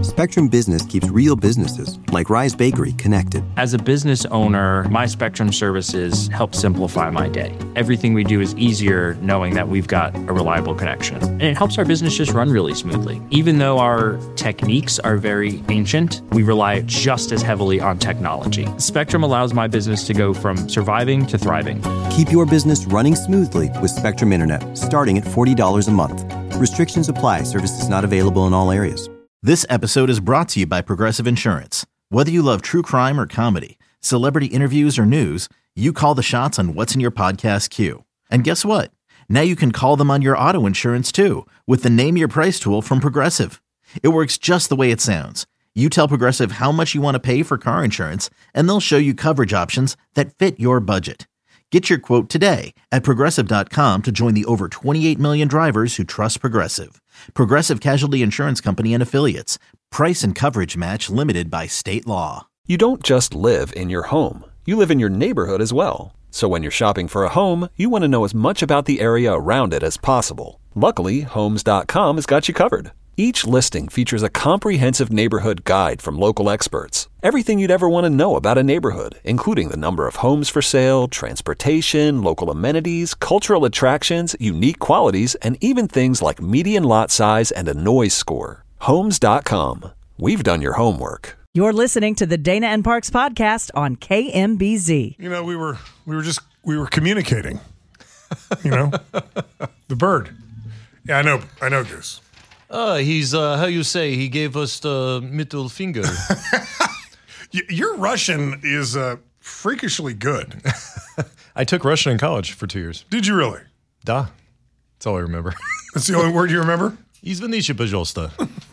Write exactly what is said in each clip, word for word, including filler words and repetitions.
Spectrum Business keeps real businesses, like Rise Bakery, connected. As a business owner, my Spectrum services help simplify my day. Everything we do is easier knowing that we've got a reliable connection. And it helps our business just run really smoothly. Even though our techniques are very ancient, we rely just as heavily on technology. Spectrum allows my business to go from surviving to thriving. Keep your business running smoothly with Spectrum Internet, starting at forty dollars a month. Restrictions apply. Services not available in all areas. This episode is brought to you by Progressive Insurance. Whether you love true crime or comedy, celebrity interviews or news, you call the shots on what's in your podcast queue. And guess what? Now you can call them on your auto insurance too with the Name Your Price tool from Progressive. It works just the way it sounds. You tell Progressive how much you want to pay for car insurance, and they'll show you coverage options that fit your budget. Get your quote today at Progressive dot com to join the over twenty-eight million drivers who trust Progressive. Progressive Casualty Insurance Company and Affiliates. Price and coverage match limited by state law. You don't just live in your home. You live in your neighborhood as well. So when you're shopping for a home, you want to know as much about the area around it as possible. Luckily, Homes dot com has got you covered. Each listing features a comprehensive neighborhood guide from local experts. Everything you'd ever want to know about a neighborhood, including the number of homes for sale, transportation, local amenities, cultural attractions, unique qualities, and even things like median lot size and a noise score. Homes dot com. We've done your homework. You're listening to the Dana and Parks podcast on K M B Z. You know, we were we were just we were communicating. You know, the bird. Yeah, I know. I know, Goose. Uh, he's, uh, how you say, he gave us the middle finger. Your Russian is uh, freakishly good. I took Russian in college for two years. Did you really? Da. That's all I remember. That's the only word you remember? Извините, пожалуйста.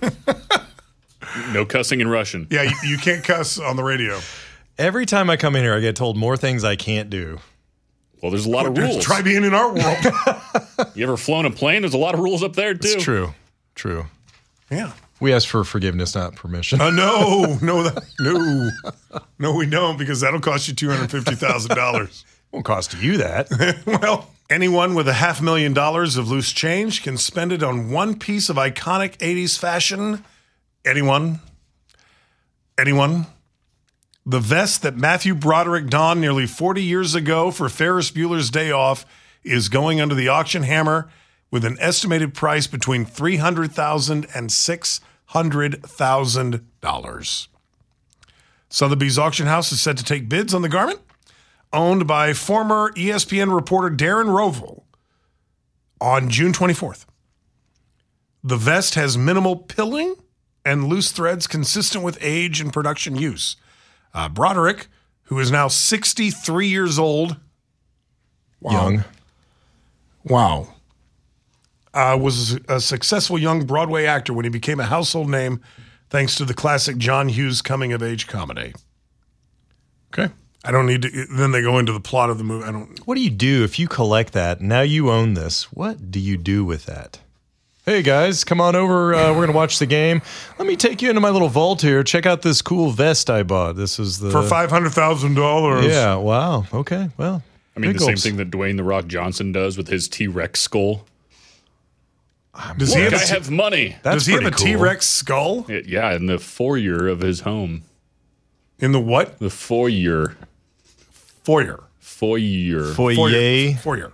No cussing in Russian. Yeah, you, you can't cuss on the radio. Every time I come in here, I get told more things I can't do. Well, there's a lot of rules. Try being in our world. You ever flown a plane? There's a lot of rules up there, too. It's true. True. Yeah. We ask for forgiveness, not permission. Uh, no, no, that, no. No, we don't, because that'll cost you two hundred fifty thousand dollars. Won't cost you that. Well, anyone with a half million dollars of loose change can spend it on one piece of iconic eighties fashion. Anyone? Anyone? The vest that Matthew Broderick donned nearly forty years ago for Ferris Bueller's Day Off is going under the auction hammer with an estimated price between three hundred thousand dollars and six hundred thousand dollars. Sotheby's auction house is set to take bids on the garment, owned by former E S P N reporter Darren Rovell, on June twenty-fourth. The vest has minimal pilling and loose threads consistent with age and production use. Uh, Broderick, who is now sixty-three years old. Wow. Young. Wow. Uh, was a successful young Broadway actor when he became a household name thanks to the classic John Hughes coming-of-age comedy. Okay. I don't need to. Then they go into the plot of the movie. I don't. What do you do if you collect that? Now you own this. What do you do with that? Hey, guys, come on over. Uh, we're going to watch the game. Let me take you into my little vault here. Check out this cool vest I bought. This is the... For five hundred thousand dollars. Yeah, wow. Okay, well. I mean, the same thing that Dwayne The Rock Johnson does with his T-Rex skull. Does Look, he have I a t- have money. That's Does he have a cool. T-Rex skull? It, yeah, in the foyer of his home. In the what? The foyer. Foyer. Foyer. Foyer. Foyer.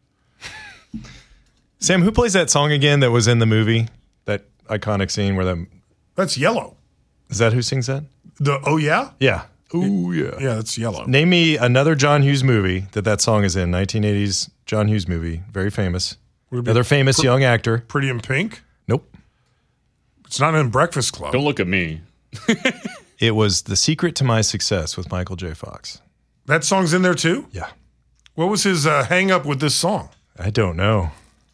Sam, who plays that song again that was in the movie? That iconic scene where that... That's Yellow. Is that who sings that? The Oh Yeah? Yeah. Ooh, yeah. Yeah, that's Yellow. Name me another John Hughes movie that that song is in. nineteen eighties John Hughes movie. Very famous. Another famous Pre- young actor. Pretty in Pink? Nope. It's not in Breakfast Club. Don't look at me. It was The Secret to My Success with Michael J. Fox. That song's in there too? Yeah. What was his uh, hang up with this song? I don't know.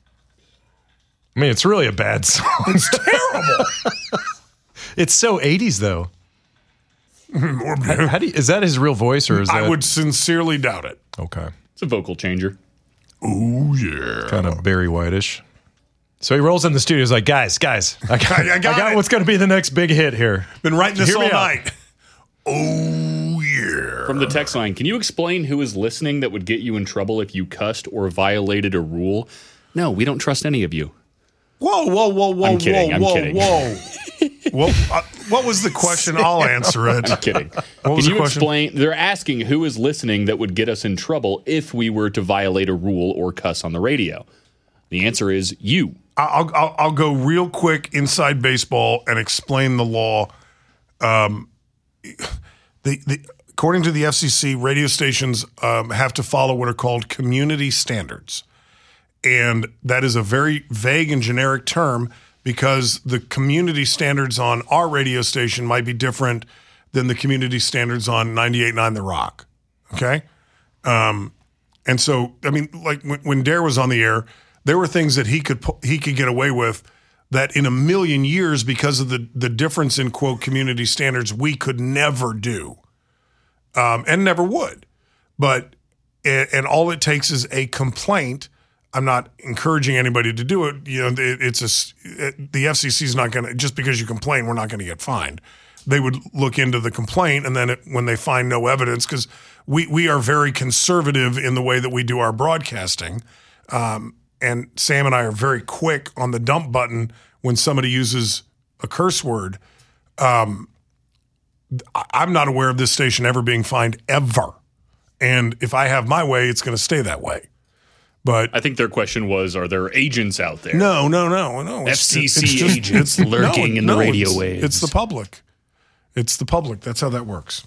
I mean, it's really a bad song. It's terrible. It's so eighties, though. how, how do you, is that his real voice, or is that... I would sincerely doubt it. Okay. It's a vocal changer. Oh, yeah. Kind of Barry White-ish. So he rolls in the studio. He's like, guys, guys, I got, I got, I got it. what's going to be the next big hit here. Been writing this Hear all me out. night. Oh, yeah. From the text line, can you explain who is listening that would get you in trouble if you cussed or violated a rule? No, we don't trust any of you. Whoa, whoa, whoa, whoa, I'm kidding, whoa, I'm whoa, kidding. whoa. Well, uh, what was the question? I'll answer it. I'm kidding. What was Can the you question? explain? They're asking who is listening that would get us in trouble if we were to violate a rule or cuss on the radio. The answer is you. I'll, I'll, I'll go real quick inside baseball and explain the law. Um, the, the, according to the F C C, radio stations um, have to follow what are called community standards. And that is a very vague and generic term because the community standards on our radio station might be different than the community standards on ninety-eight point nine The Rock. Okay? Um, and so, I mean, like when, when Dare was on the air, there were things that he could he could get away with that in a million years, because of the, the difference in, quote, community standards, we could never do um, and never would. But, and all it takes is a complaint. I'm not encouraging anybody to do it. You know, it, it's a, it, the F C C is not going to, just because you complain, we're not going to get fined. They would look into the complaint, and then it, when they find no evidence, because we, we are very conservative in the way that we do our broadcasting. Um, and Sam and I are very quick on the dump button when somebody uses a curse word. Um, I'm not aware of this station ever being fined, ever. And if I have my way, it's going to stay that way. But I think their question was, are there agents out there? No, no, no, no. F C C it's just, agents it's, lurking no, in the no, radio it's, waves. It's the public. It's the public. That's how that works.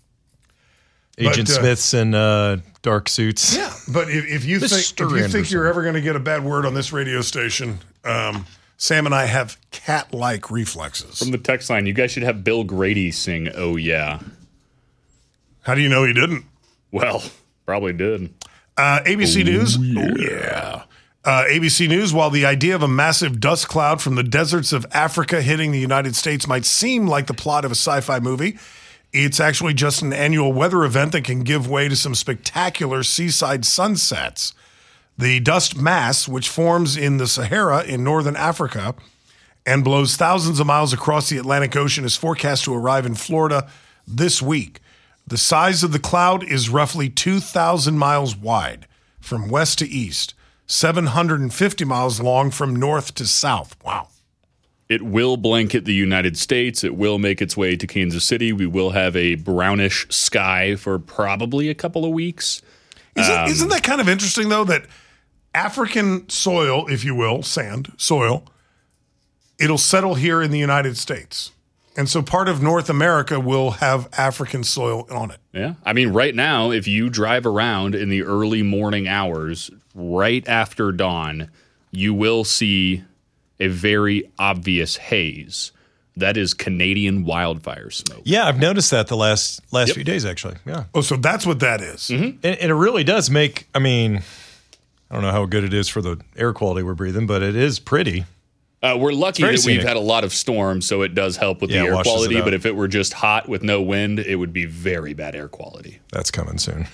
Agent But, uh, Smiths in uh, dark suits. Yeah, but if, if you think Mister if you think Anderson. you're ever going to get a bad word on this radio station, um, Sam and I have cat-like reflexes. From the text line, you guys should have Bill Grady sing "Oh Yeah." How do you know he didn't? Well, probably did. Uh, A B C News. Oh, yeah. Uh, A B C News, while the idea of a massive dust cloud from the deserts of Africa hitting the United States might seem like the plot of a sci-fi movie, it's actually just an annual weather event that can give way to some spectacular seaside sunsets. The dust mass, which forms in the Sahara in northern Africa and blows thousands of miles across the Atlantic Ocean, is forecast to arrive in Florida this week. The size of the cloud is roughly two thousand miles wide from west to east, seven hundred fifty miles long from north to south. Wow. It will blanket the United States. It will make its way to Kansas City. We will have a brownish sky for probably a couple of weeks. Isn't, Um, isn't that kind of interesting, though, that African soil, if you will, sand, soil, it'll settle here in the United States. And so part of North America will have African soil on it. Yeah. I mean, right now, if you drive around in the early morning hours, right after dawn, you will see a very obvious haze. That is Canadian wildfire smoke. Yeah, I've noticed that the last last Yep. few days, actually. Yeah. Oh, so that's what that is. And, and it really does make, I mean, I don't know how good it is for the air quality we're breathing, but it is pretty. Uh, we're lucky very that we've scenic. had a lot of storms, so it does help with Yeah, the it air washes it quality. out. But if it were just hot with no wind, it would be very bad air quality. That's coming soon.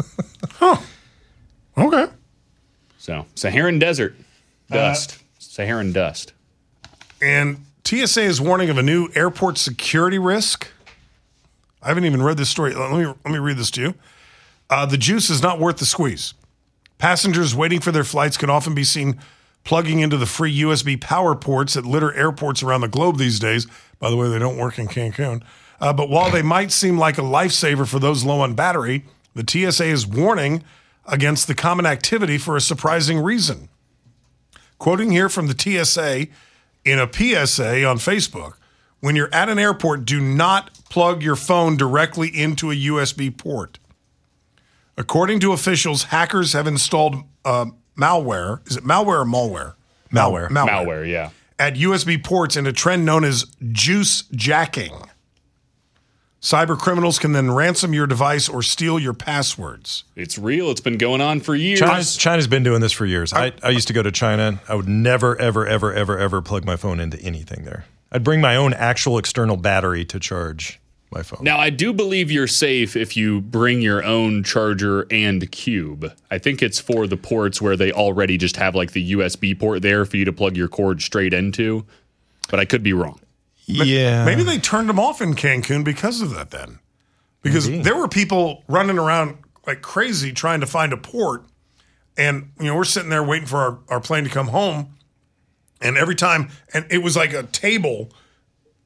Okay. So, Saharan desert dust. Saharan dust. And T S A is warning of a new airport security risk. I haven't even read this story. Let me let me read this to you. Uh, the juice is not worth the squeeze. Passengers waiting for their flights can often be seen plugging into the free U S B power ports that litter airports around the globe these days. By the way, they don't work in Cancun. Uh, but while they might seem like a lifesaver for those low on battery, the T S A is warning against the common activity for a surprising reason. Quoting here from the T S A in a P S A on Facebook, when you're at an airport, do not plug your phone directly into a U S B port. According to officials, hackers have installed uh, malware. Is it malware or malware? Malware. Mal- Malware, yeah. At U S B ports in a trend known as juice jacking. Cyber criminals can then ransom your device or steal your passwords. It's real. It's been going on for years. China's, China's been doing this for years. I, I used to go to China. I would never, ever, ever, ever, ever plug my phone into anything there. I'd bring my own actual external battery to charge my phone. Now, I do believe you're safe if you bring your own charger and cube. I think it's for the ports where they already just have like the U S B port there for you to plug your cord straight into. But I could be wrong. Yeah. Maybe they turned them off in Cancun because of that then. Because Maybe. there were people running around like crazy trying to find a port. And, you know, we're sitting there waiting for our, our plane to come home. And every time, and it was like a table.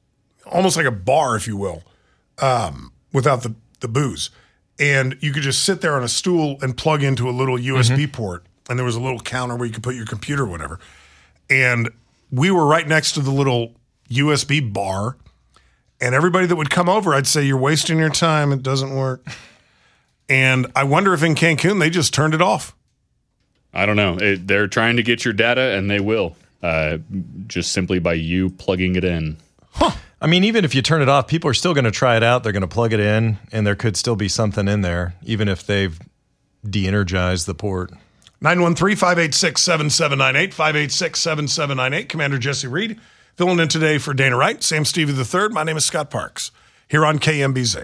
almost like a bar, if you will, um, without the, the booze. And you could just sit there on a stool and plug into a little U S B mm-hmm. port. And there was a little counter where you could put your computer or whatever. And we were right next to the little U S B bar. And everybody that would come over, I'd say, you're wasting your time. It doesn't work. And I wonder if in Cancun, they just turned it off. I don't know. It, they're trying to get your data, and they will, uh, just simply by you plugging it in. Huh. I mean, even if you turn it off, people are still going to try it out. They're going to plug it in, and there could still be something in there, even if they've de-energized the port. nine one three, five eight six, seven seven nine eight, five eight six, seven seven nine eight. Commander Jesse Reed filling in today for Dana Wright, Sam Stevie the third. My name is Scott Parks here on K M B Z.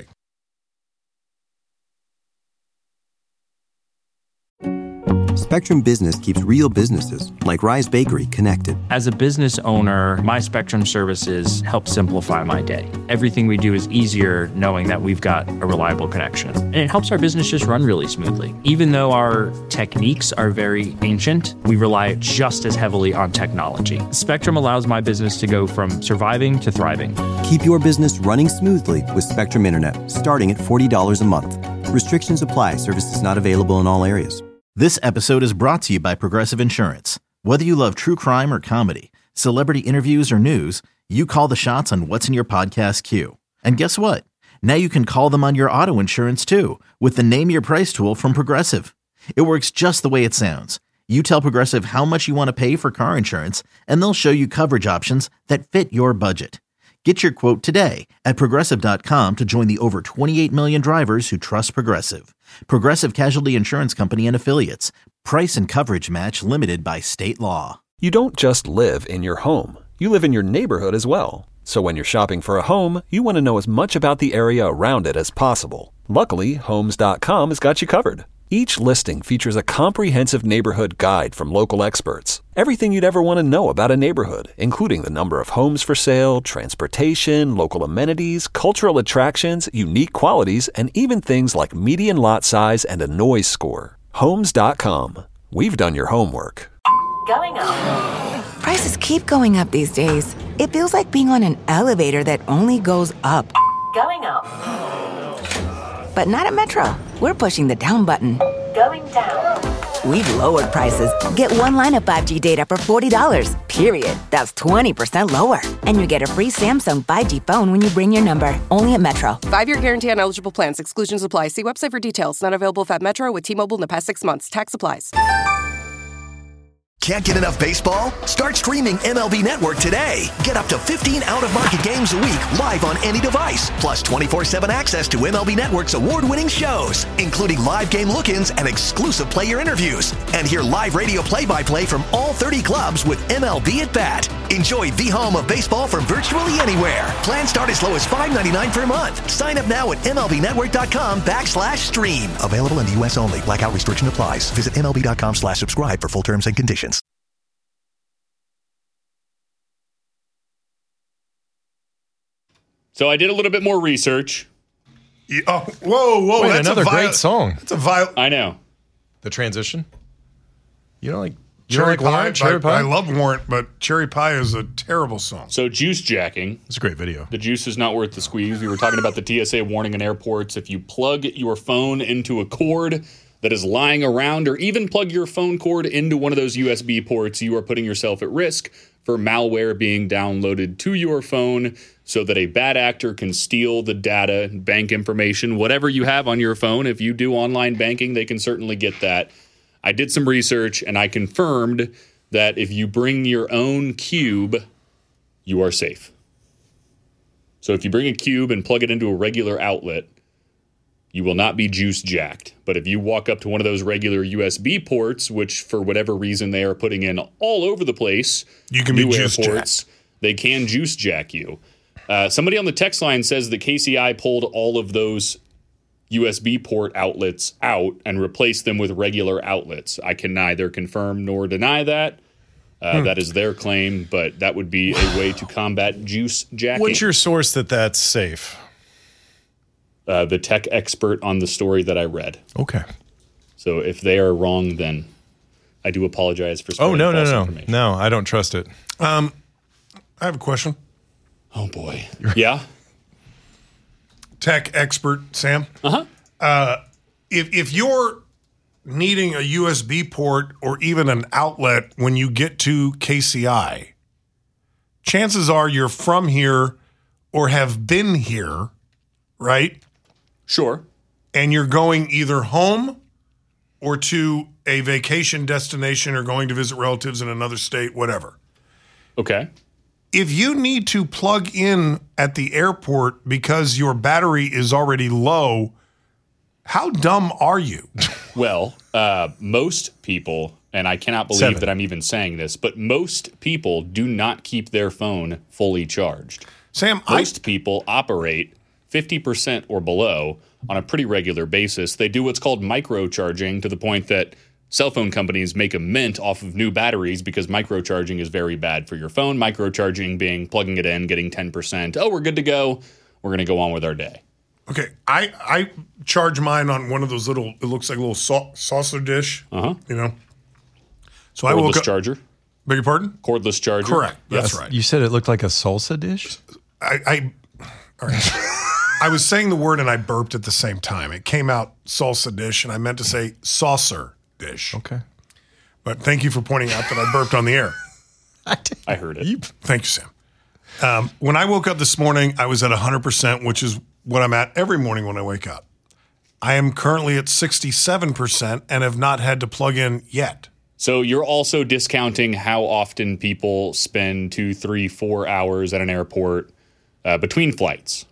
Spectrum Business keeps real businesses, like Rise Bakery, connected. As a business owner, my Spectrum services help simplify my day. Everything we do is easier knowing that we've got a reliable connection. And it helps our business just run really smoothly. Even though our techniques are very ancient, we rely just as heavily on technology. Spectrum allows my business to go from surviving to thriving. Keep your business running smoothly with Spectrum Internet, starting at forty dollars a month. Restrictions apply. Services not available in all areas. This episode is brought to you by Progressive Insurance. Whether you love true crime or comedy, celebrity interviews or news, you call the shots on what's in your podcast queue. And guess what? Now you can call them on your auto insurance too with the Name Your Price tool from Progressive. It works just the way it sounds. You tell Progressive how much you want to pay for car insurance, and they'll show you coverage options that fit your budget. Get your quote today at Progressive dot com to join the over twenty-eight million drivers who trust Progressive. Progressive Casualty Insurance Company and Affiliates. Price and coverage match limited by state law. You don't just live in your home. You live in your neighborhood as well. So when you're shopping for a home, you want to know as much about the area around it as possible. Luckily, Homes dot com has got you covered. Each listing features a comprehensive neighborhood guide from local experts. Everything you'd ever want to know about a neighborhood, including the number of homes for sale, transportation, local amenities, cultural attractions, unique qualities, and even things like median lot size and a noise score. Homes dot com. We've done your homework. Going up. Prices keep going up these days. It feels like being on an elevator that only goes up. Going up. But not at Metro. We're pushing the down button. Going down. We've lowered prices. Get one line of five G data for forty dollars, period. That's twenty percent lower. And you get a free Samsung five G phone when you bring your number. Only at Metro. Five-year guarantee on eligible plans. Exclusions apply. See website for details. Not available at Metro with T-Mobile in the past six months. Tax applies. Can't get enough baseball? Start streaming M L B Network today. Get up to fifteen out-of-market games a week live on any device. Plus twenty-four seven access to M L B Network's award-winning shows, including live game look-ins and exclusive player interviews. And hear live radio play-by-play from all thirty clubs with M L B at Bat. Enjoy the home of baseball from virtually anywhere. Plans start as low as five ninety-nine per month. Sign up now at MLBnetwork.com backslash stream. Available in the U S only. Blackout restriction applies. Visit MLB.com slash subscribe for full terms and conditions. So I did a little bit more research. Yeah, oh, whoa, whoa. Wait, that's another a vi- great song. That's a viol- I know. The transition? You don't like you Cherry don't like Pie? Warrant? Cherry I, Pie? I love Warrant, but Cherry Pie is a terrible song. So juice jacking. It's a great video. The juice is not worth the squeeze. We were talking about the T S A warning in airports. If you plug your phone into a cord that is lying around, or even plug your phone cord into one of those U S B ports, you are putting yourself at risk for malware being downloaded to your phone so that a bad actor can steal the data, bank information, whatever you have on your phone. If you do online banking, they can certainly get that. I did some research, and I confirmed that if you bring your own cube, you are safe. So if you bring a cube and plug it into a regular outlet, you will not be juice jacked. But if you walk up to one of those regular U S B ports, which for whatever reason they are putting in all over the place, you can be juice jacked. They can juice jack you. Uh, somebody on the text line says that K C I pulled all of those U S B port outlets out and replaced them with regular outlets. I can neither confirm nor deny that. Uh, hmm. That is their claim, but that would be a way to combat juice jacking. What's your source that that's safe? Uh, the tech expert on the story that I read. Okay. So if they are wrong, then I do apologize for Oh, spreading no, no, false no. information. No, I don't trust it. Um, I have a question. Oh, boy. Yeah? Tech expert, Sam. Uh-huh. Uh, if, if you're needing a U S B port or even an outlet when you get to K C I, chances are you're from here or have been here, right? Sure. And you're going either home or to a vacation destination or going to visit relatives in another state, whatever. Okay. If you need to plug in at the airport because your battery is already low, how dumb are you? Well, uh, most people, and I cannot believe Seven. that I'm even saying this, but most people do not keep their phone fully charged. Sam, most I, people operate fifty percent or below on a pretty regular basis. They do what's called microcharging to the point that cell phone companies make a mint off of new batteries because microcharging is very bad for your phone. Microcharging being plugging it in, getting ten percent. Oh, we're good to go. We're going to go on with our day. Okay, I, I charge mine on one of those little, it looks like a little sau- saucer dish, uh-huh. you know. So Cordless I woke up. charger. Beg your pardon? Cordless charger. Correct, that's Yes. right. You said it looked like a salsa dish? I, I, all right. I was saying the word and I burped at the same time. It came out salsa dish and I meant to say saucer dish. Okay. But thank you for pointing out that I burped on the air. I heard it. You, thank you, Sam. Um, when I woke up this morning, I was at one hundred percent, which is what I'm at every morning when I wake up. I am currently at sixty-seven percent and have not had to plug in yet. So you're also discounting how often people spend two, three, four hours at an airport uh, between flights.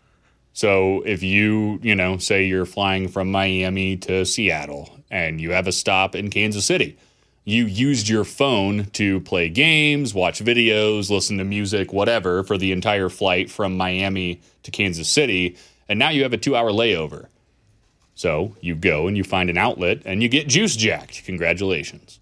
So if you, you know, say you're flying from Miami to Seattle and you have a stop in Kansas City, you used your phone to play games, watch videos, listen to music, whatever, for the entire flight from Miami to Kansas City, and now you have a two-hour layover. So you go and you find an outlet and you get juice jacked. Congratulations.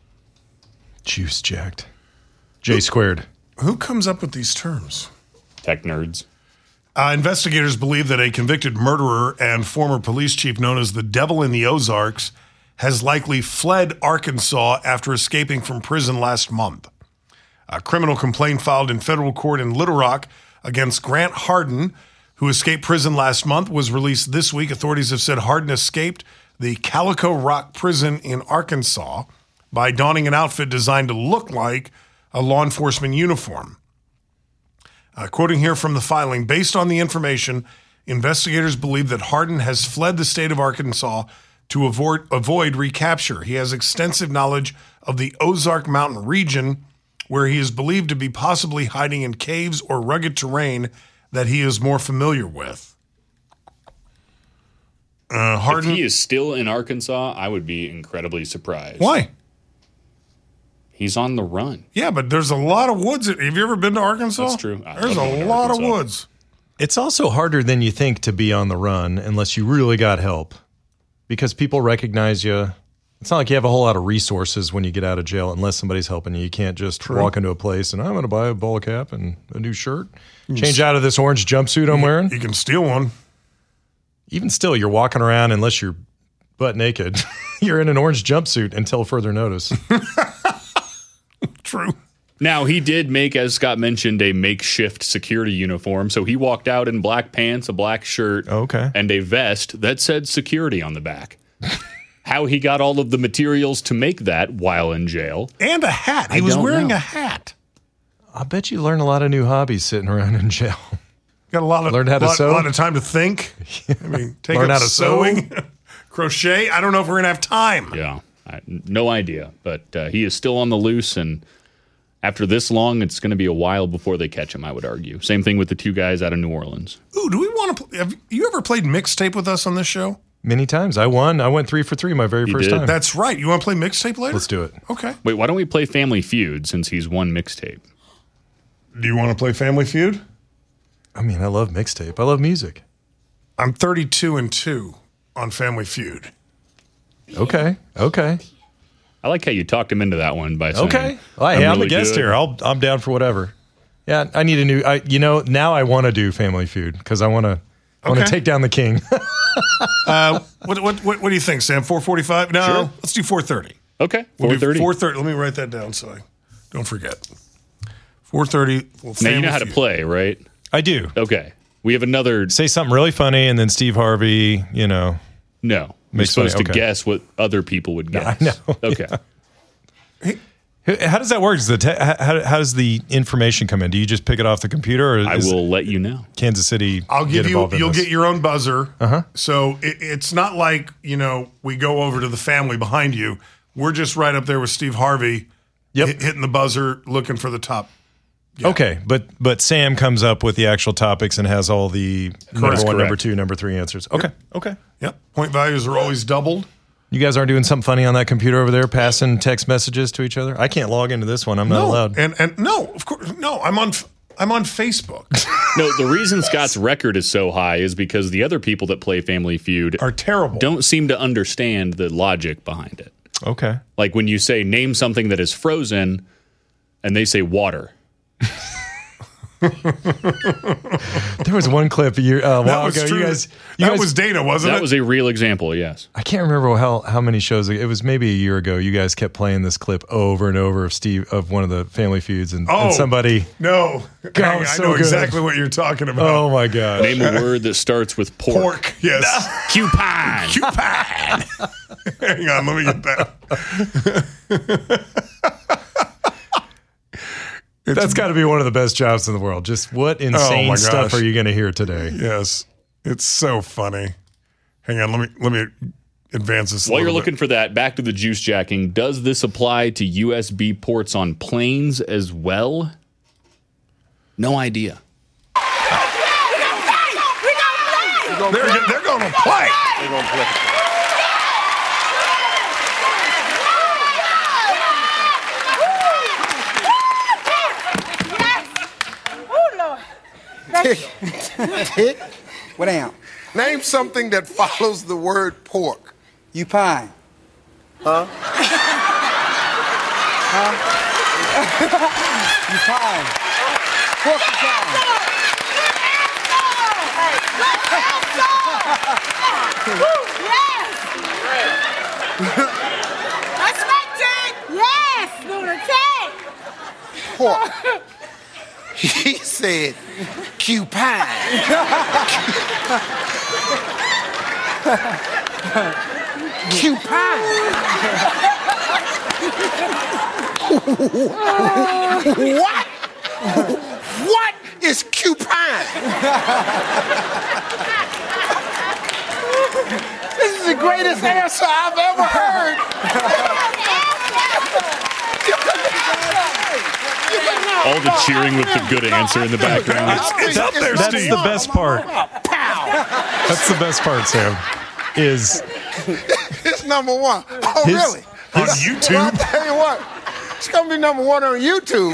Juice jacked. J squared. Who comes up with these terms? Tech nerds. Uh, investigators believe that a convicted murderer and former police chief known as the Devil in the Ozarks has likely fled Arkansas after escaping from prison last month. A criminal complaint filed in federal court in Little Rock against Grant Harden, who escaped prison last month, was released this week. Authorities have said Harden escaped the Calico Rock prison in Arkansas by donning an outfit designed to look like a law enforcement uniform. Uh, quoting here from the filing, based on the information, investigators believe that Harden has fled the state of Arkansas to avoid, avoid recapture. He has extensive knowledge of the Ozark Mountain region, where he is believed to be possibly hiding in caves or rugged terrain that he is more familiar with. Uh, Harden, if he is still in Arkansas, I would be incredibly surprised. Why? He's on the run. Yeah, but there's a lot of woods. Have you ever been to Arkansas? That's true. I There's love a going to lot of Arkansas. woods. It's also harder than you think to be on the run unless you really got help because people recognize you. It's not like you have a whole lot of resources when you get out of jail unless somebody's helping you. You can't just True. walk into a place and I'm going to buy a ball cap and a new shirt, change out of this orange jumpsuit I'm wearing. You can steal one. Even still, you're walking around unless you're butt naked. You're in an orange jumpsuit until further notice. True. Now, he did make, as Scott mentioned, a makeshift security uniform. So he walked out in black pants, a black shirt, okay, and a vest that said security on the back. How he got all of the materials to make that while in jail. And a hat. He I was don't wearing know. a hat. I bet you learn a lot of new hobbies sitting around in jail. Got a lot of Learned how to lot, sew? lot of time to think. I mean, take Learn up how to sew? sewing, crochet. I don't know if we're gonna have time. Yeah, I, no idea. But uh, he is still on the loose, and after this long, it's going to be a while before they catch him, I would argue. Same thing with the two guys out of New Orleans. Ooh, do we want to? Have you ever played mixtape with us on this show? Many times. I won. I went three for three my very He first did. time. That's right. You want to play mixtape later? Let's do it. Okay. Wait, why don't we play Family Feud since he's won mixtape? Do you want to play Family Feud? I mean, I love mixtape. I love music. I'm thirty-two and two on Family Feud. Okay. Okay. I like how you talked him into that one by saying, Okay. Well, hey, I'm I'm, really a guest good. here. I'll, I'm down for whatever. Yeah, I need a new. I, you know, now I want to do Family Feud because I want to. I want to Okay. take down the king. uh, what, what what what do you think, Sam? four forty-five? No, Sure. let's do four thirty. Okay, We'll four thirty. four thirty. Let me write that down so I don't forget. four thirty. Now you know how to play, right? I do. Okay. We have another. Say something really funny, and then Steve Harvey, you know. No. You're supposed to okay. guess what other people would guess. No, I know. Okay. Yeah. How does that work? Does the te- how, how does the information come in? Do you just pick it off the computer? Or I will let you know. Kansas City. I'll give you. You'll this? get your own buzzer. Uh huh. So it, it's not like you know we go over to the family behind you. We're just right up there with Steve Harvey. Yep. Hit, hitting the buzzer, looking for the top. Yeah. Okay, but but Sam comes up with the actual topics and has all the Correct. number one, Correct. number two, number three answers. Okay, Yep. okay. Yep. Point values are always doubled. You guys aren't doing something funny on that computer over there, passing text messages to each other? I can't log into this one. I'm not no. allowed. And and no, of course, no. I'm on. I'm on Facebook. No, the reason Scott's record is so high is because the other people that play Family Feud are terrible. Don't seem to understand the logic behind it. Okay. Like when you say name something that is frozen, and they say water. There was one clip a year uh, a while that was ago. True. You guys, you that guys, was Dana, wasn't that it? That was a real example. Yes. I can't remember how how many shows it was. Maybe a year ago. You guys kept playing this clip over and over of Steve of one of the Family Feuds, and, oh, and somebody. No, God, I so know good. exactly what you're talking about. Oh my god! Name a word that starts with pork. Pork. Yes. Cupine. Cupine. Hang on, let me get that. It's, That's got to be one of the best jobs in the world. Just what insane oh stuff are you going to hear today? Yes, it's so funny. Hang on, let me let me advance this. While you're bit. looking for that, back to the juice jacking. Does this apply to U S B ports on planes as well? No idea. They're, they're going to play. They're going to play. Tick. What down? Name something that follows the word pork. You pine. Huh? huh? You pine. Pork you pine. Yes! That's right, Tick! Yes! Lunatic! Pork. He said, cupine. Cupine. What? What is cupine? This is the greatest answer I've ever heard. All the cheering with the good answer in the background. It's, it's up there, That's Steve. the best part. That's the best part, Sam. Is it's number one. Oh, his, really? On YouTube? Well, I'll tell you what. It's going to be number one on YouTube.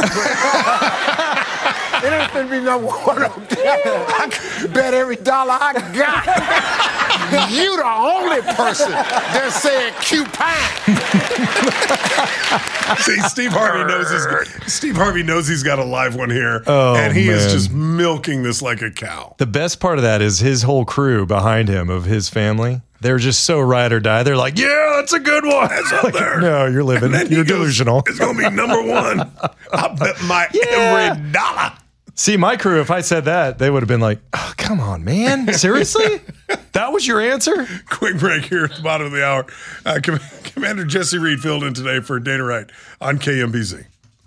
It ain't going to be number one on there. I can bet every dollar I got. You the only person that said cupine. See, Steve Harvey knows he's Steve Harvey knows he's got a live one here, Oh, and he is man. just milking this like a cow. the best part of that is his whole crew behind him of his family. They're just so ride or die. They're like, yeah, that's a good one. That's up Like, there. no, you're living. And then he You're goes, delusional. It's going to be number one. I'll bet my Yeah. every dollar. See, my crew, if I said that, they would have been like, oh, come on, man. Seriously? That was your answer? Quick break here at the bottom of the hour. Uh, Com- Commander Jesse Reed filled in today for Dana Wright on K M B Z.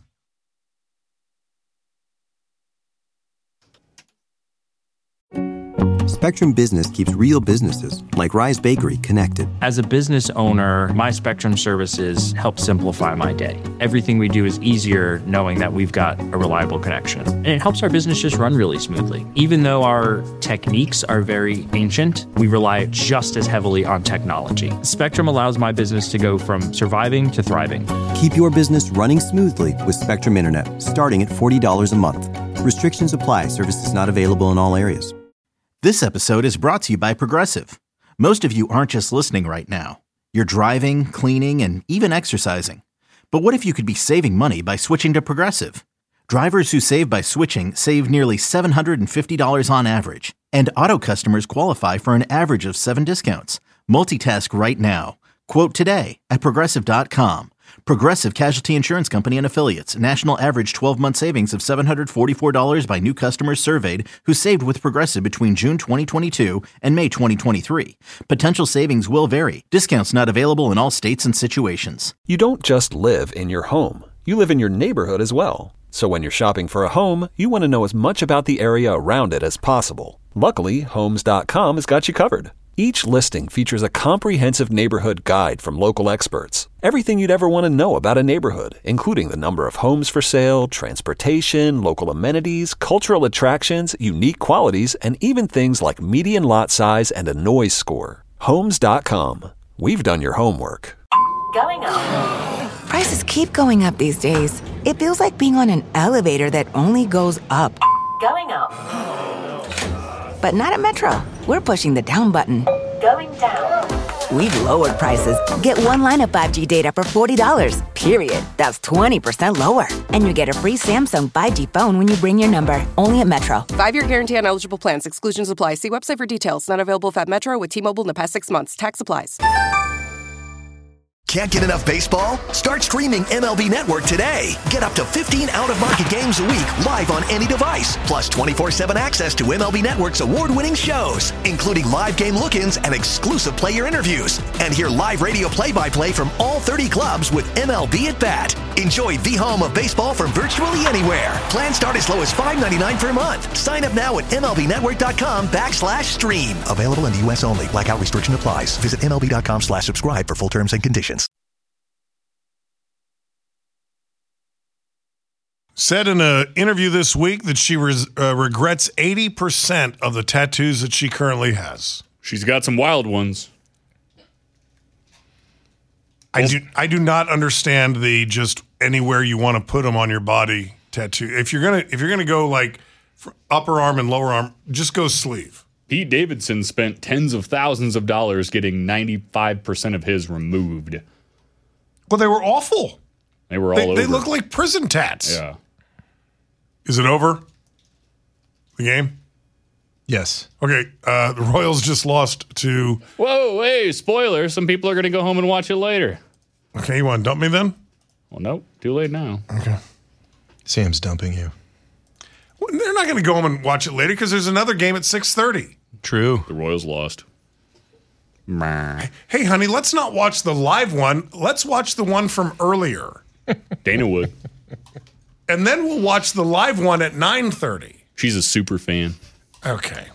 Spectrum Business keeps real businesses, like Rise Bakery, connected. As a business owner, my Spectrum services help simplify my day. Everything we do is easier knowing that we've got a reliable connection. And it helps our business just run really smoothly. Even though our techniques are very ancient, we rely just as heavily on technology. Spectrum allows my business to go from surviving to thriving. Keep your business running smoothly with Spectrum Internet, starting at forty dollars a month. Restrictions apply. Services not available in all areas. This episode is brought to you by Progressive. Most of you aren't just listening right now. You're driving, cleaning, and even exercising. But what if you could be saving money by switching to Progressive? Drivers who save by switching save nearly seven hundred fifty dollars on average. And auto customers qualify for an average of seven discounts. Multitask right now. Quote today at Progressive dot com. Progressive Casualty Insurance Company and Affiliates. National average twelve-month savings of seven hundred forty-four dollars by new customers surveyed who saved with Progressive between June twenty twenty-two and May twenty twenty-three. Potential savings will vary. Discounts not available in all states and situations. You don't just live in your home. You live in your neighborhood as well. So when you're shopping for a home, you want to know as much about the area around it as possible. Luckily, Homes dot com has got you covered. Each listing features a comprehensive neighborhood guide from local experts. Everything you'd ever want to know about a neighborhood, including the number of homes for sale, transportation, local amenities, cultural attractions, unique qualities, and even things like median lot size and a noise score. Homes dot com. We've done your homework. Going up. Prices keep going up these days. It feels like being on an elevator that only goes up. Going up. But not at Metro. We're pushing the down button. Going down. We've lowered prices. Get one line of five G data for forty dollars, period. That's twenty percent lower. And you get a free Samsung five G phone when you bring your number. Only at Metro. Five-year guarantee on eligible plans. Exclusions apply. See website for details. Not available if at Metro with T-Mobile in the past six months. Tax applies. Can't get enough baseball? Start streaming M L B Network today. Get up to fifteen out-of-market games a week live on any device. Plus twenty-four seven access to M L B Network's award-winning shows, including live game look-ins and exclusive player interviews. And hear live radio play-by-play from all thirty clubs with M L B at Bat. Enjoy the home of baseball from virtually anywhere. Plans start as low as five ninety-nine per month. Sign up now at MLBnetwork.com backslash stream. Available in the U S only. Blackout restriction applies. Visit MLB.com slash subscribe for full terms and conditions. Said in an interview this week that she res- uh, regrets eighty percent of the tattoos that she currently has. She's got some wild ones. I do I do not understand the just anywhere you want to put them on your body tattoo. If you're gonna if you're gonna go like upper arm and lower arm, just go sleeve. Pete Davidson spent tens of thousands of dollars getting ninety-five percent of his removed. Well, they were awful. They were all they, over. They look like prison tats. Yeah. Is it over? The game? Yes. Okay. Uh, the Royals just lost to. Whoa, hey, spoiler. Some people are going to go home and watch it later. Okay, you want to dump me then? Well, nope. Too late now. Okay. Sam's dumping you. Well, they're not going to go home and watch it later because there's another game at six thirty. True. The Royals lost. Hey, honey, let's not watch the live one. Let's watch the one from earlier. Dana would. And then we'll watch the live one at nine thirty. She's a super fan. Okay.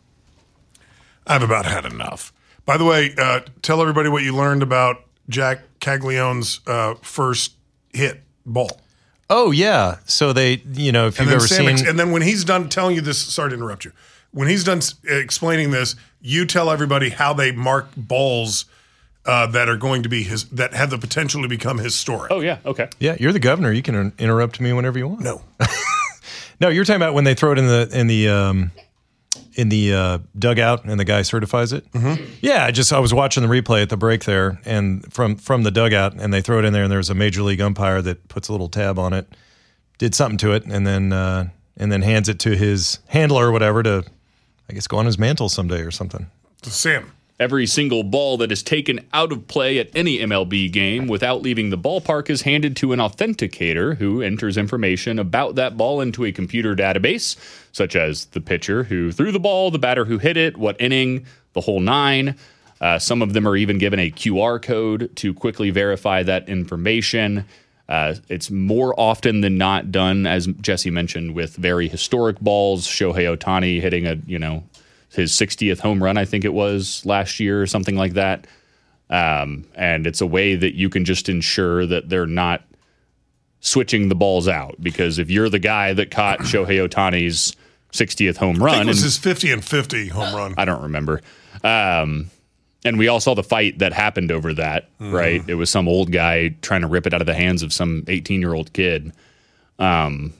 I've about had enough. By the way, uh, tell everybody what you learned about Jack Caglione's uh, first hit ball. Oh, yeah. So they, you know, if And you've then ever Sam seen... ex- and then when he's done telling you this, sorry to interrupt you. When he's done s- explaining this, you tell everybody how they mark balls uh, that are going to be his, that have the potential to become historic. Oh, yeah. Okay. Yeah, you're the governor. You can in- interrupt me whenever you want. No. No, you're talking about when they throw it in the in the um, in the uh, dugout and the guy certifies it. Mm-hmm. Yeah, I just I was watching the replay at the break there, and from from the dugout, and they throw it in there, and there's a major league umpire that puts a little tab on it, did something to it, and then uh, and then hands it to his handler or whatever to, I guess, go on his mantle someday or something. Sam. Every single ball that is taken out of play at any M L B game without leaving the ballpark is handed to an authenticator who enters information about that ball into a computer database, such as the pitcher who threw the ball, the batter who hit it, what inning, the whole nine. Uh, some of them are even given a Q R code to quickly verify that information. Uh, it's more often than not done, as Jesse mentioned, with very historic balls. Shohei Ohtani hitting a, you know, his sixtieth home run, I think it was last year or something like that. Um, and it's a way that you can just ensure that they're not switching the balls out. Because if you're the guy that caught Shohei Ohtani's sixtieth home run. I think it was and, his fifty and fifty home run. I don't remember. Um, and we all saw the fight that happened over that, Mm. right? It was some old guy trying to rip it out of the hands of some eighteen-year-old kid. Um,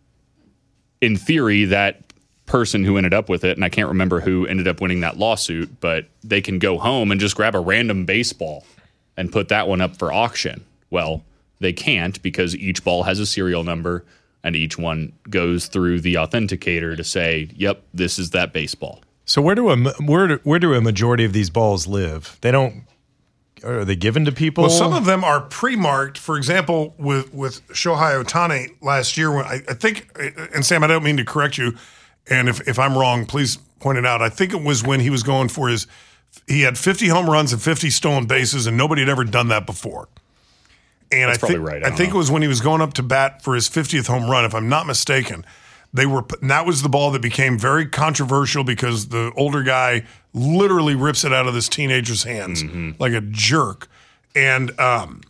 in theory, that person who ended up with it, and I can't remember who ended up winning that lawsuit, but they can go home and just grab a random baseball and put that one up for auction. Well, they can't because each ball has a serial number and each one goes through the authenticator to say, yep, this is that baseball. So where do a where do, where do a majority of these balls live? They don't are they given to people? Well, some of them are pre-marked. For example, with with Shohei Ohtani last year, when I, I think, and Sam, I don't mean to correct you, and if if I'm wrong, please point it out. I think it was when he was going for his, he had fifty home runs and fifty stolen bases, and nobody had ever done that before. And That's I think probably right. I, I think know. it was when he was going up to bat for his fiftieth home run, if I'm not mistaken. They were, and that was the ball that became very controversial because the older guy literally rips it out of this teenager's hands mm-hmm. like a jerk. And um,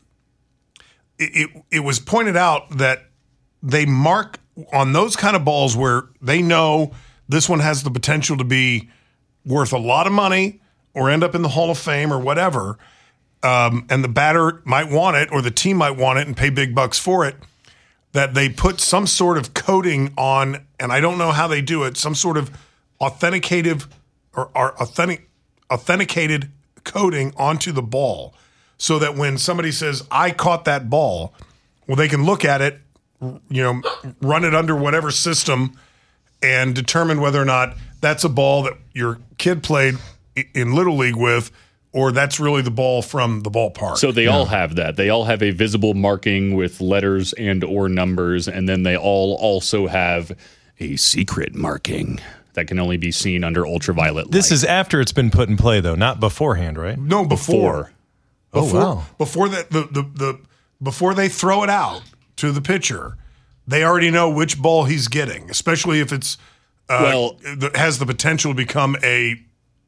it, it it was pointed out that they mark on those kind of balls where they know this one has the potential to be worth a lot of money or end up in the Hall of Fame or whatever. Um, and the batter might want it or the team might want it and pay big bucks for it, that they put some sort of coating on, and I don't know how they do it, some sort of authenticative or, or authentic, authenticated coating onto the ball so that when somebody says, I caught that ball, well, they can look at it, you know, run it under whatever system and determine whether or not that's a ball that your kid played in Little League with, or that's really the ball from the ballpark. So they yeah. all have that. They all have a visible marking with letters and or numbers, and then they all also have a secret marking that can only be seen under ultraviolet light. This is after it's been put in play, though, not beforehand, right? No, before. Before. Before, oh, wow. Before, the, the, the, the, before they throw it out to the pitcher, they already know which ball he's getting, especially if it's uh, well, has the potential to become a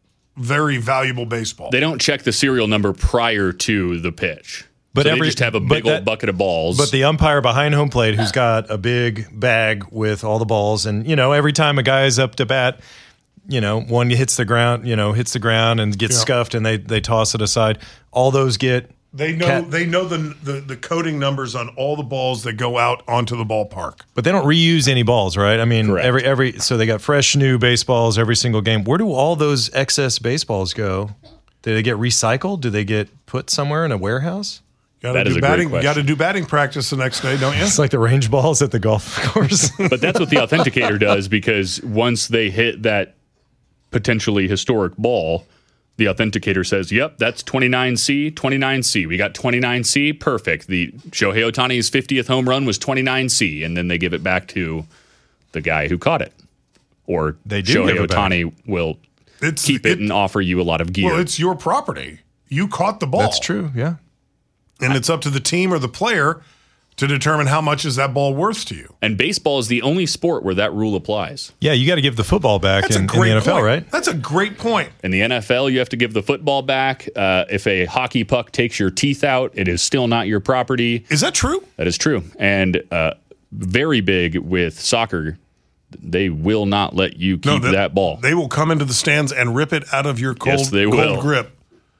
very valuable baseball. They don't check the serial number prior to the pitch. But so every, they just have a big that, old bucket of balls. But the umpire behind home plate who's got a big bag with all the balls, and, you know, every time a guy is up to bat, you know, one hits the ground, you know, hits the ground and gets yeah. scuffed and they, they toss it aside. All those get They know cat- they know the, the the coding numbers on all the balls that go out onto the ballpark. But they don't reuse any balls, right? I mean, Correct. every every so they got fresh new baseballs every single game. Where do all those excess baseballs go? Do they get recycled? Do they get put somewhere in a warehouse? Got to do batting. Got to do batting practice the next day, don't you? It's like the range balls at the golf course. But that's what the authenticator does, because once they hit that potentially historic ball, the authenticator says, yep, that's twenty-nine C, twenty-nine C. We got twenty-nine C, perfect. The Shohei Ohtani's fiftieth home run was twenty-nine C, and then they give it back to the guy who caught it. Or they do Shohei give it Ohtani back. will it's, keep it, it and offer you a lot of gear. Well, it's your property. You caught the ball. That's true, yeah. And it's up to the team or the player to determine how much is that ball worth to you. And baseball is the only sport where that rule applies. Yeah, you got to give the football back That's in, a great in the N F L, point. right? That's a great point. In the N F L, you have to give the football back. Uh, if a hockey puck takes your teeth out, it is still not your property. Is that true? That is true. And uh, very big with soccer, they will not let you keep no, they, that ball. They will come into the stands and rip it out of your cold, yes, they cold will. grip.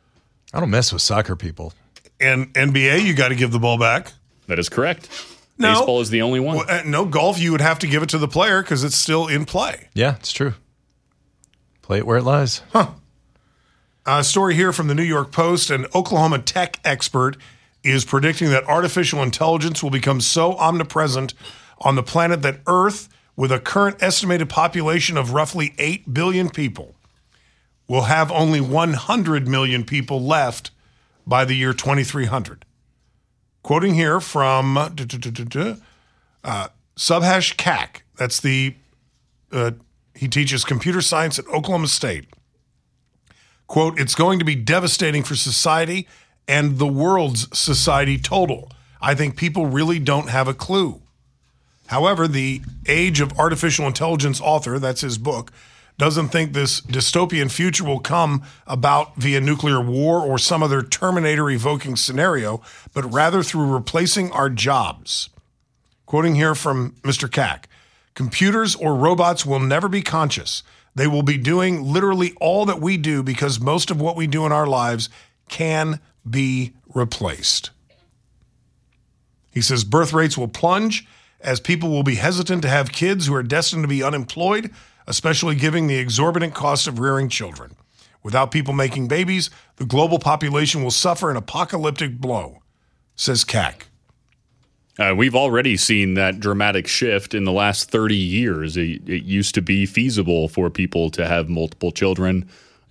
I don't mess with soccer people. And N B A, you got to give the ball back. That is correct. No. Baseball is the only one. Well, uh, no, golf, you would have to give it to the player because it's still in play. Yeah, it's true. Play it where it lies. Huh. A story here from the New York Post. An Oklahoma tech expert is predicting that artificial intelligence will become so omnipresent on the planet that Earth, with a current estimated population of roughly eight billion people, will have only one hundred million people left by the year twenty-three hundred. Quoting here from uh, Subhash Kak, that's the, uh, he teaches computer science at Oklahoma State. Quote, it's going to be devastating for society and the world's society total. I think people really don't have a clue. However, the Age of Artificial Intelligence author, that's his book, doesn't think this dystopian future will come about via nuclear war or some other Terminator-evoking scenario, but rather through replacing our jobs. Quoting here from Mister Kak, computers or robots will never be conscious. They will be doing literally all that we do because most of what we do in our lives can be replaced. He says birth rates will plunge as people will be hesitant to have kids who are destined to be unemployed, especially given the exorbitant cost of rearing children. Without people making babies, the global population will suffer an apocalyptic blow, says Kak. Uh, we've already seen that dramatic shift in the last thirty years. It, it used to be feasible for people to have multiple children.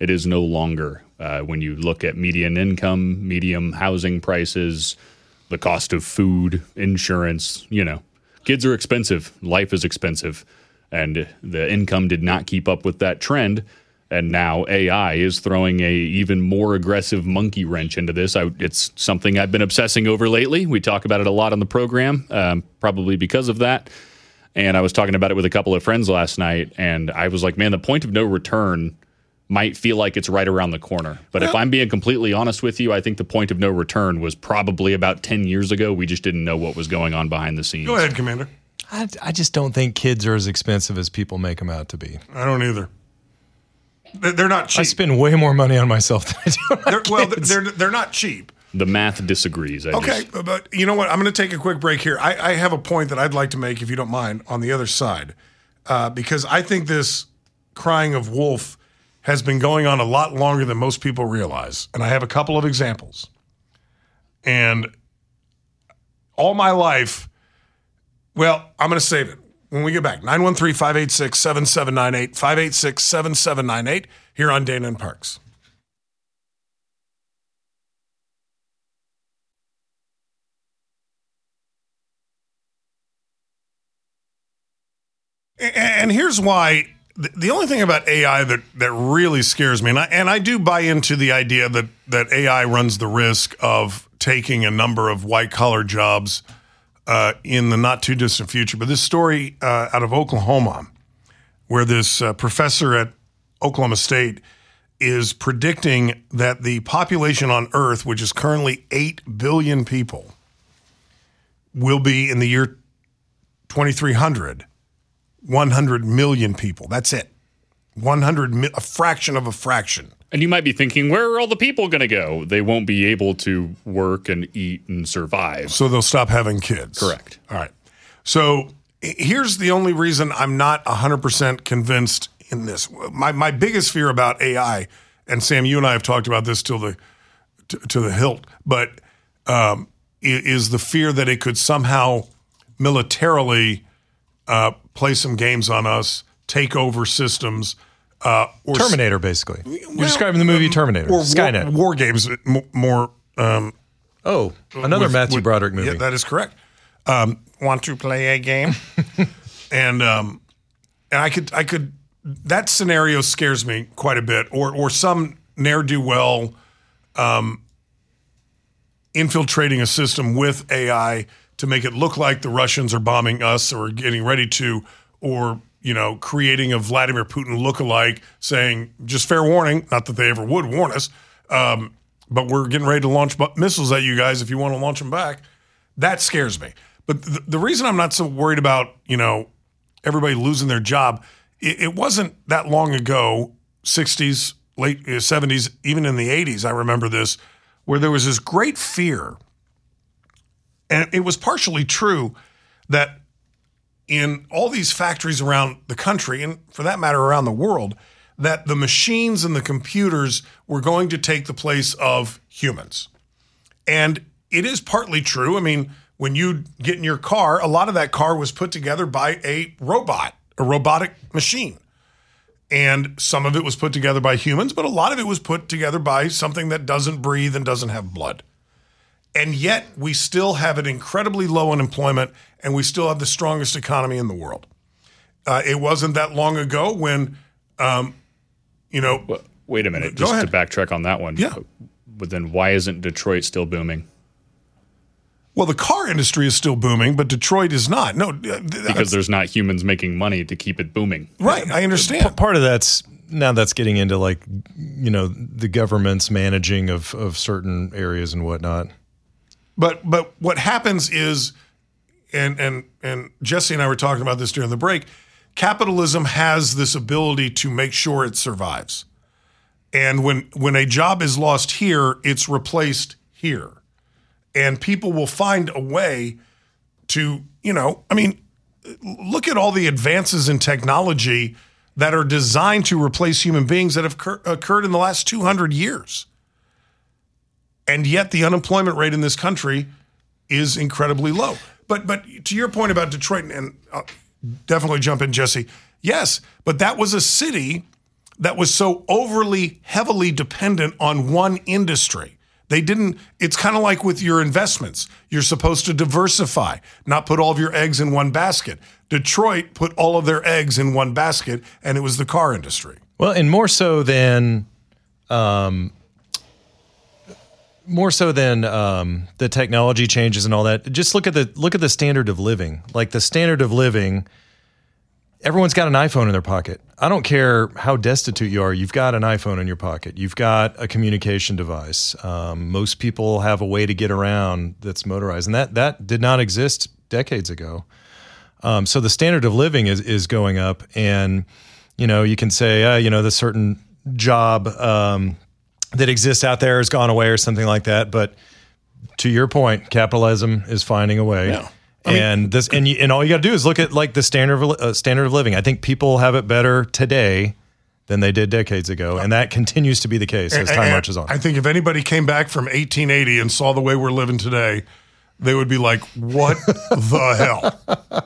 It is no longer. Uh, when you look at median income, medium housing prices, the cost of food, insurance, you know, kids are expensive. Life is expensive. And the income did not keep up with that trend. And now A I is throwing a even more aggressive monkey wrench into this. I, it's something I've been obsessing over lately. We talk about it a lot on the program, um, probably because of that. And I was talking about it with a couple of friends last night, and I was like, man, the point of no return might feel like it's right around the corner. But well, if I'm being completely honest with you, I think the point of no return was probably about ten years ago. We just didn't know what was going on behind the scenes. Go ahead, Commander. I, I just don't think kids are as expensive as people make them out to be. I don't either. They're not cheap. I spend way more money on myself than I do on they're, kids. Well, they're they're not cheap. The math disagrees. I okay, just... but you know what? I'm going to take a quick break here. I, I have a point that I'd like to make, if you don't mind, on the other side, uh, because I think this crying of wolf has been going on a lot longer than most people realize, and I have a couple of examples. And all my life, well, I'm going to save it. When we get back, nine one three, five eight six, seven seven nine eight, five eight six, seven seven nine eight, here on Dana and Parks. And here's why. The only thing about A I that, that really scares me, and I, and I do buy into the idea that, that A I runs the risk of taking a number of white-collar jobs Uh, in the not too distant future. But this story uh, out of Oklahoma, where this uh, professor at Oklahoma State is predicting that the population on Earth, which is currently eight billion people, will be in the year twenty-three hundred, one hundred million people. That's it. one hundred, a fraction of a fraction. And you might be thinking, where are all the people going to go? They won't be able to work and eat and survive. So they'll stop having kids. Correct. All right. So here's the only reason I'm not one hundred percent convinced in this. My my biggest fear about A I, and Sam, you and I have talked about this till the to, to the hilt, but um, is the fear that it could somehow militarily uh, play some games on us, take over systems. Uh, or Terminator, basically. You're well, describing the movie Terminator, or Skynet. War, war games, more. Um, oh, another with, Matthew with, Broderick movie. Yeah, that is correct. Um, want to play a game? and um, and I could I could that scenario scares me quite a bit. Or or some ne'er do well um, infiltrating a system with A I to make it look like the Russians are bombing us or getting ready to, or you know, creating a Vladimir Putin lookalike saying, just fair warning, not that they ever would warn us, um, but we're getting ready to launch missiles at you guys if you want to launch them back. That scares me. But th- the reason I'm not so worried about, you know, everybody losing their job, it, it wasn't that long ago, sixties, late seventies, even in the eighties, I remember this, where there was this great fear. And it was partially true that in all these factories around the country, and for that matter around the world, that the machines and the computers were going to take the place of humans. And it is partly true. I mean, when you get in your car, a lot of that car was put together by a robot, a robotic machine. And some of it was put together by humans, but a lot of it was put together by something that doesn't breathe and doesn't have blood. And yet we still have an incredibly low unemployment, and we still have the strongest economy in the world. Uh, it wasn't that long ago when, um, you know. Well, wait a minute, just to backtrack on that one. Yeah. But then why isn't Detroit still booming? Well, the car industry is still booming, but Detroit is not. No, because there's not humans making money to keep it booming. Right, I understand. Part of that's now that's getting into like, you know, the government's managing of of certain areas and whatnot. But but what happens is, and and and Jesse and I were talking about this during the break, capitalism has this ability to make sure it survives. And when when a job is lost here, it's replaced here. And people will find a way to, you know, I mean, look at all the advances in technology that are designed to replace human beings that have cur- occurred in the last two hundred years. And yet the unemployment rate in this country is incredibly low. But but to your point about Detroit, and I'll definitely jump in, Jesse, yes, but that was a city that was so overly heavily dependent on one industry. They didn't, it's kind of like with your investments. You're supposed to diversify, not put all of your eggs in one basket. Detroit put all of their eggs in one basket, and it was the car industry. Well, and more so than, um, more so than um, the technology changes and all that. Just look at the look at the standard of living. Like the standard of living, everyone's got an iPhone in their pocket. I don't care how destitute you are. You've got an iPhone in your pocket. You've got a communication device. Um, most people have a way to get around that's motorized, and that that did not exist decades ago. Um, so the standard of living is is going up, and you know you can say, uh, you know, the certain job um, that exists out there has gone away or something like that. But to your point, capitalism is finding a way. Yeah. I mean, and this, and you, and all you got to do is look at like the standard of uh, standard of living. I think people have it better today than they did decades ago, and that continues to be the case as time marches on. I think if anybody came back from eighteen eighty and saw the way we're living today, they would be like, "What the hell?"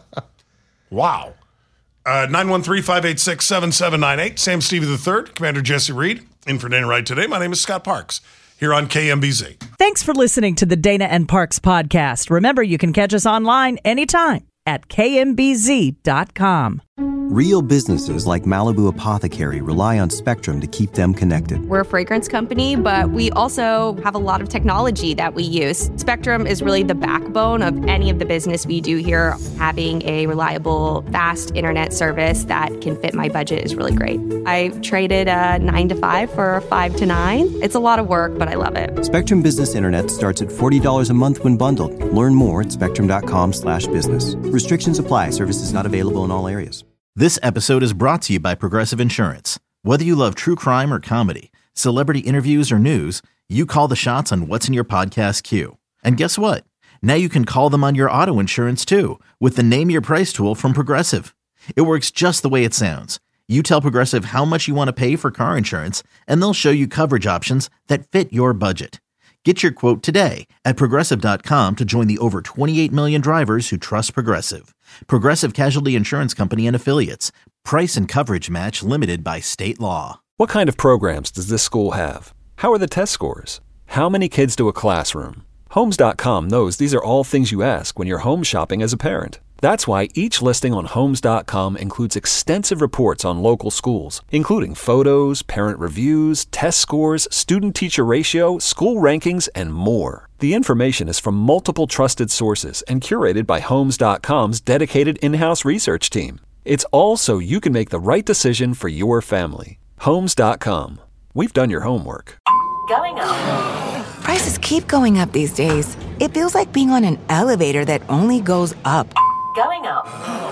Wow. Uh, nine one three, five eight six, seven seven nine eight. Sam Stevie the third, Commander Jesse Reed, in for Dana Wright today. My name is Scott Parks, here on K M B Z. Thanks for listening to the Dana and Parks podcast. Remember, you can catch us online anytime at K M B Z dot com. Real businesses like Malibu Apothecary rely on Spectrum to keep them connected. We're a fragrance company, but we also have a lot of technology that we use. Spectrum is really the backbone of any of the business we do here. Having a reliable, fast internet service that can fit my budget is really great. I traded a nine to five for a five to nine. It's a lot of work, but I love it. Spectrum Business Internet starts at forty dollars a month when bundled. Learn more at spectrum.com slash business. Restrictions apply. Services not available in all areas. This episode is brought to you by Progressive Insurance. Whether you love true crime or comedy, celebrity interviews or news, you call the shots on what's in your podcast queue. And guess what? Now you can call them on your auto insurance too with the Name Your Price tool from Progressive. It works just the way it sounds. You tell Progressive how much you want to pay for car insurance, and they'll show you coverage options that fit your budget. Get your quote today at Progressive dot com to join the over twenty-eight million drivers who trust Progressive. Progressive Casualty Insurance Company and Affiliates. Price and coverage match limited by state law. What kind of programs does this school have? How are the test scores? How many kids do a classroom? Homes dot com knows these are all things you ask when you're home shopping as a parent. That's why each listing on Homes dot com includes extensive reports on local schools, including photos, parent reviews, test scores, student-teacher ratio, school rankings, and more. The information is from multiple trusted sources and curated by Homes dot com's dedicated in-house research team. It's all so you can make the right decision for your family. Homes dot com. We've done your homework. Going up. Prices keep going up these days. It feels like being on an elevator that only goes up. Going up.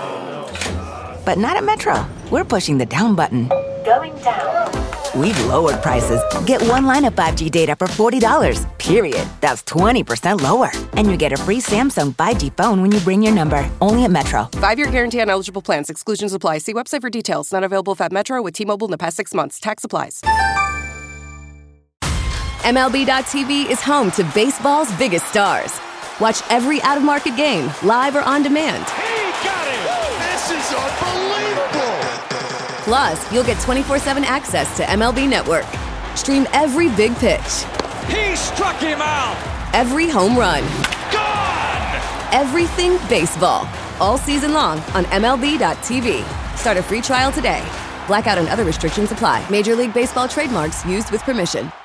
But not at Metro. We're pushing the down button. Going down. We've lowered prices. Get one line of five G data for forty dollars, period. That's twenty percent lower. And you get a free Samsung five G phone when you bring your number. Only at Metro. Five-year guarantee on eligible plans. Exclusions apply. See website for details. Not available if at Metro with T-Mobile in the past six months. Tax applies. M L B dot T V is home to baseball's biggest stars. Watch every out-of-market game, live or on demand. He got it! This is unbelievable! Plus, you'll get twenty-four seven access to M L B Network. Stream every big pitch. He struck him out! Every home run. Gone! Everything baseball. All season long on M L B dot T V. Start a free trial today. Blackout and other restrictions apply. Major League Baseball trademarks used with permission.